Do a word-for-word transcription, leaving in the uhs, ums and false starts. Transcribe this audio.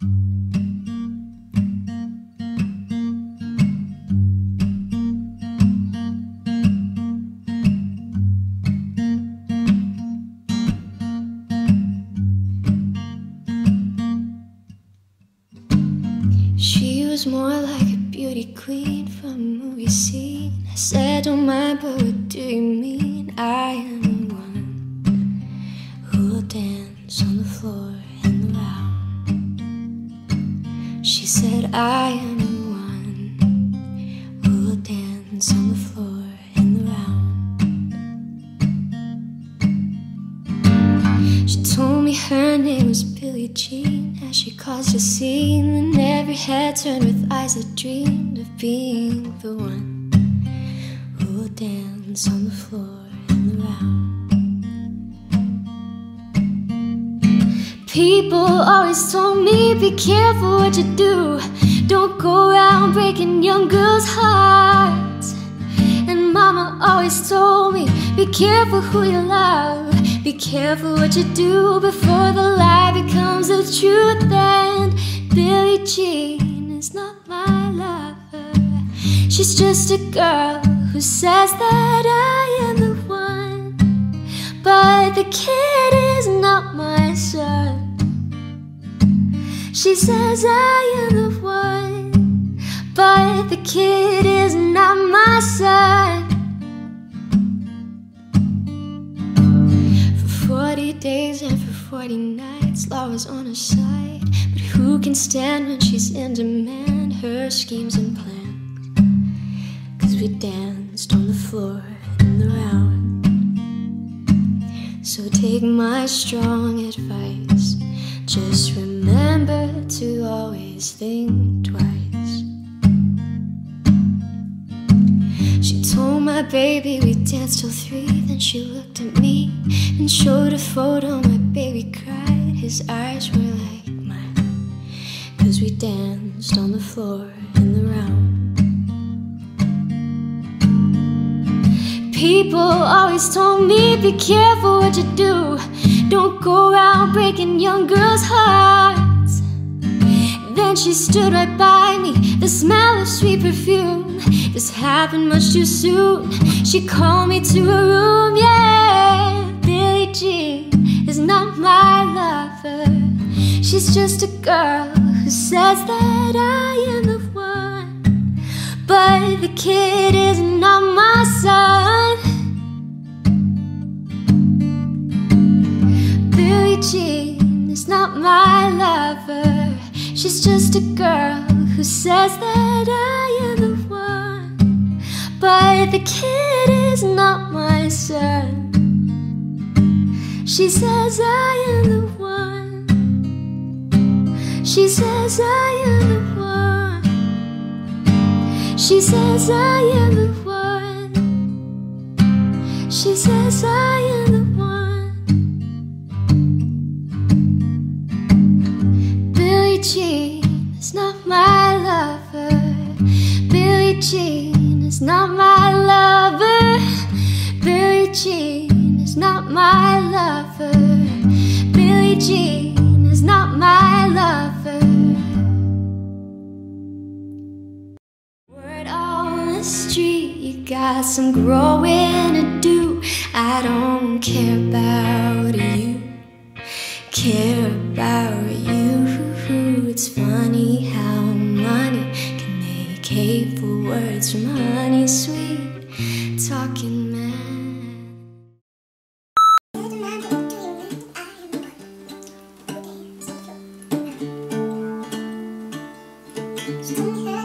She was more like a beauty queen from a movie scene. I said, don't mind, but what do you mean? I am the one who will dance on the floor in the round. She said, I am the one who will dance on the floor in the round. She told me her name was Billie Jean as she caused a scene, and every head turned with eyes that dreamed of being the one who will dance on the floor in the round. People always told me, be careful what you do, don't go around breaking young girls' hearts. And mama always told me, be careful who you love, be careful what you do before the lie becomes the truth. And Billie Jean is not my lover, she's just a girl who says that I am the one, but the kid is not my son. She says I am the one, but the kid is not my son. Forty days and for forty nights, law was on her side. But who can stand when she's in demand? Her schemes and plans, 'cause we danced on the floor in the round. So take my strong advice, just remember to always think twice. She told my baby we danced till three. Then she looked at me and showed a photo. My baby cried, his eyes were like mine, 'cause we danced on the floor in the round. People always told me, be careful what you do, don't go around breaking young girls' hearts. Then she stood right by me, the smell of sweet perfume. This happened much too soon. She called me to her room, yeah. Billie Jean is not my lover, she's just a girl who says that I am the one, but the kid is not my son. Billie Jean is not my lover, she's just a girl who says that I am the one, but the kid is not my son. She says I am the one, she says I am the one, she says I am the one, she says I am the one. Billie Jean is not my lover, Billie Jean is not my lover, Billie Jean is not my lover, Billie Jean is not my lover. Word on the street, you got some growing to do. I don't care about you, care about you. It's funny how money can make hateful words from honey sweet talking man.